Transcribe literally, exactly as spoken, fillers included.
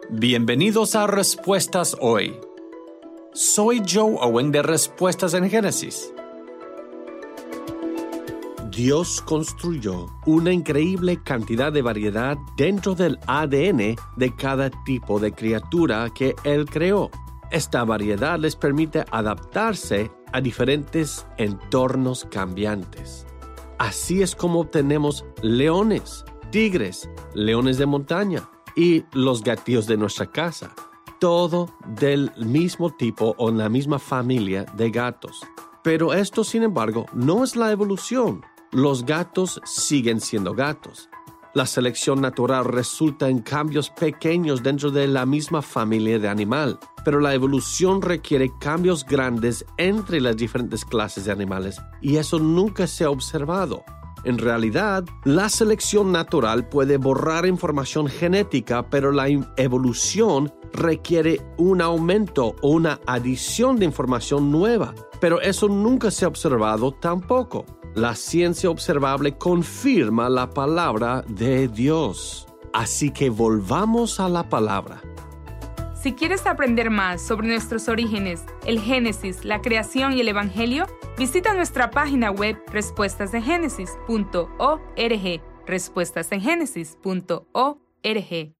Bienvenidos a Respuestas Hoy. Soy Joe Owen de Respuestas en Génesis. Dios construyó una increíble cantidad de variedad dentro del A D N de cada tipo de criatura que Él creó. Esta variedad les permite adaptarse a diferentes entornos cambiantes. Así es como obtenemos leones, tigres, leones de montaña y los gatillos de nuestra casa. Todo del mismo tipo o en la misma familia de gatos. Pero esto, sin embargo, no es la evolución. Los gatos siguen siendo gatos. La selección natural resulta en cambios pequeños dentro de la misma familia de animal, pero la evolución requiere cambios grandes entre las diferentes clases de animales y eso nunca se ha observado. En realidad, la selección natural puede borrar información genética, pero la evolución requiere un aumento o una adición de información nueva, pero eso nunca se ha observado tampoco. La ciencia observable confirma la palabra de Dios. Así que volvamos a la palabra. Si quieres aprender más sobre nuestros orígenes, el Génesis, la creación y el Evangelio, visita nuestra página web respuestas en génesis punto org, respuestas en génesis punto org.